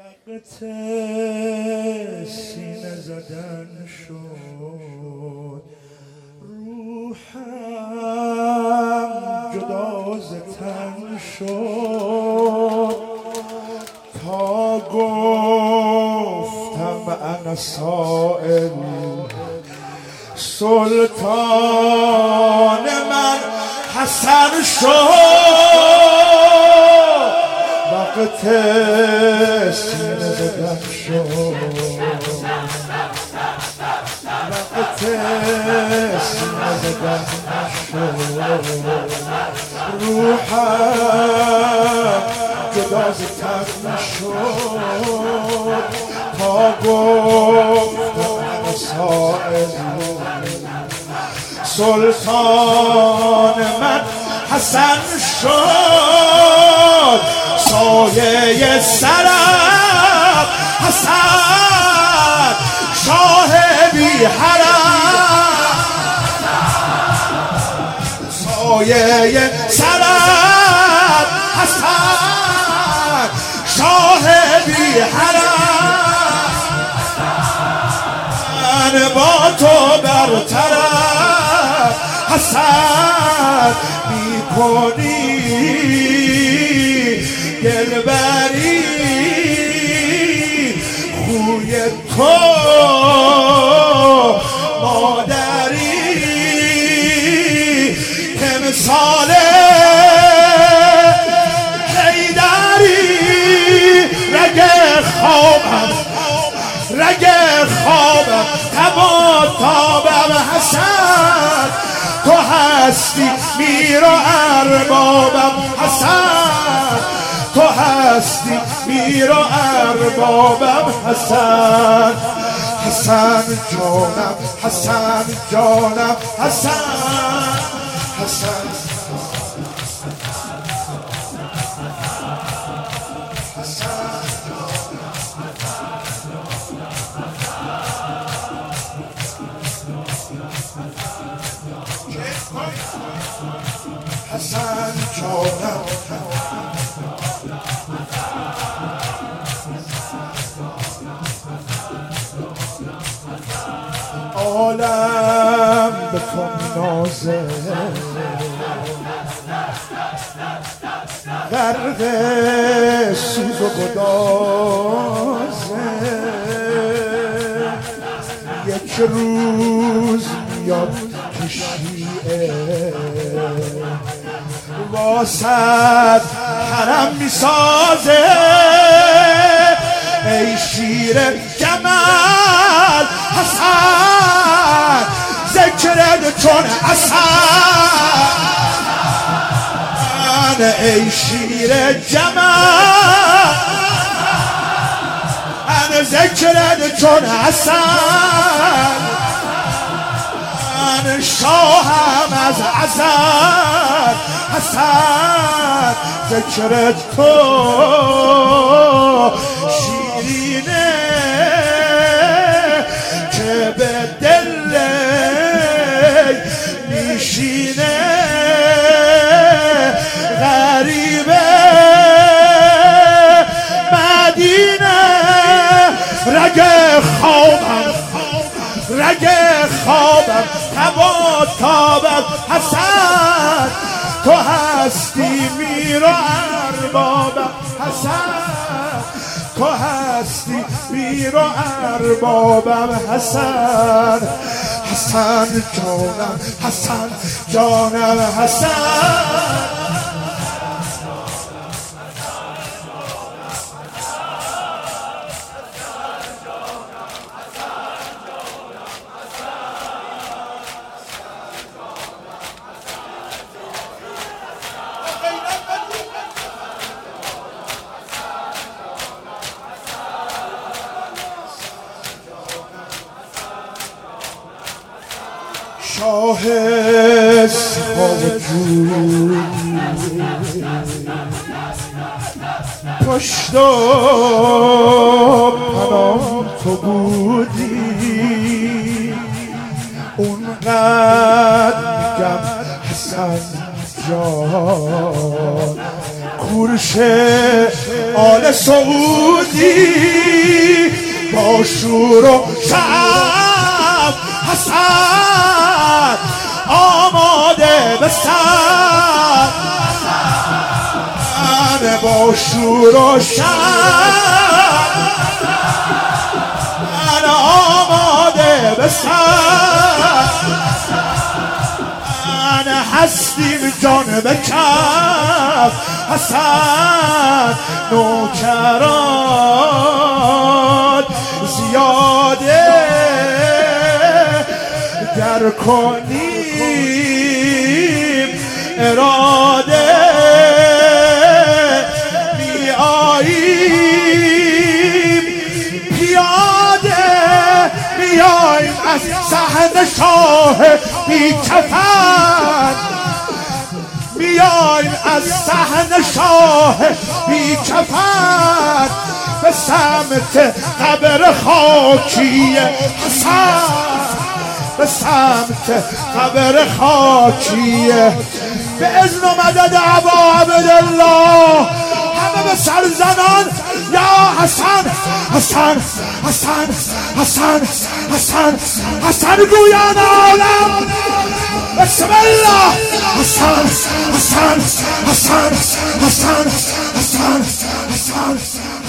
وقت سینه زدن شد، روحم جدا ز تن شد، تا گفتم انا سائل سلطان من حسن شد. وقت سینه زدن شد، وقت سینه زدن شد، روحم جدا ز تن شد، تا گفتم انا سائل سلطان من حسن شد. سایه سرم حسن شاه بی حرم، سایه سرم حسن شاه بی حرم، با تو برترم حسن میکنی دلبری، خوی تو مادری که مثال حیدری، رگ خوابم رگ خوابم تبا تابم حسن، تو هستی میر و اربابم حسن، تو هستی میر و اربابم حسن. حسن جانم حسن جانم حسن حسن حسن جانم عالم به تو نازه، غرق سوز و گدازه، یک روز میاد که شیعه واسد حرم میسازه، ای شیر جمال حسن ذکرت چون حسن، ای شیر جمال انا ذکرت چون حسن، شاهم از ازل حسن ذکرت تو شیرینه که به دل میشینه، غریبه مدینه، رگ خوابم رگ خوابم تبا تابم حسن، تو هستی میر و اربابم حسن، تو هستی میر و اربابم حسن. حسن جانم حسن جانم حسن شاه سخاوتجوی پشت و پناه تو بودی، اونقدر میگم حسن جان کورش آل سعودی، با شور و شب حسن آماده به سر با شور و شب آماده به سر هستیم جان به کف حسن نوکران زیاده گر کنیم اراده میاییم پیاده میاییم از صحن شاه بی کفن میاییم از صحن شاه بی کفن به سمت قبر خاکی حسن به سمت قبر خاکی به اذن و مدد ابا عبدالله همه به سر زنان یا حسن حسن حسن حسن حسن حسن گویان عالم بسم الله حسن حسن حسن حسن حسن حسن حسن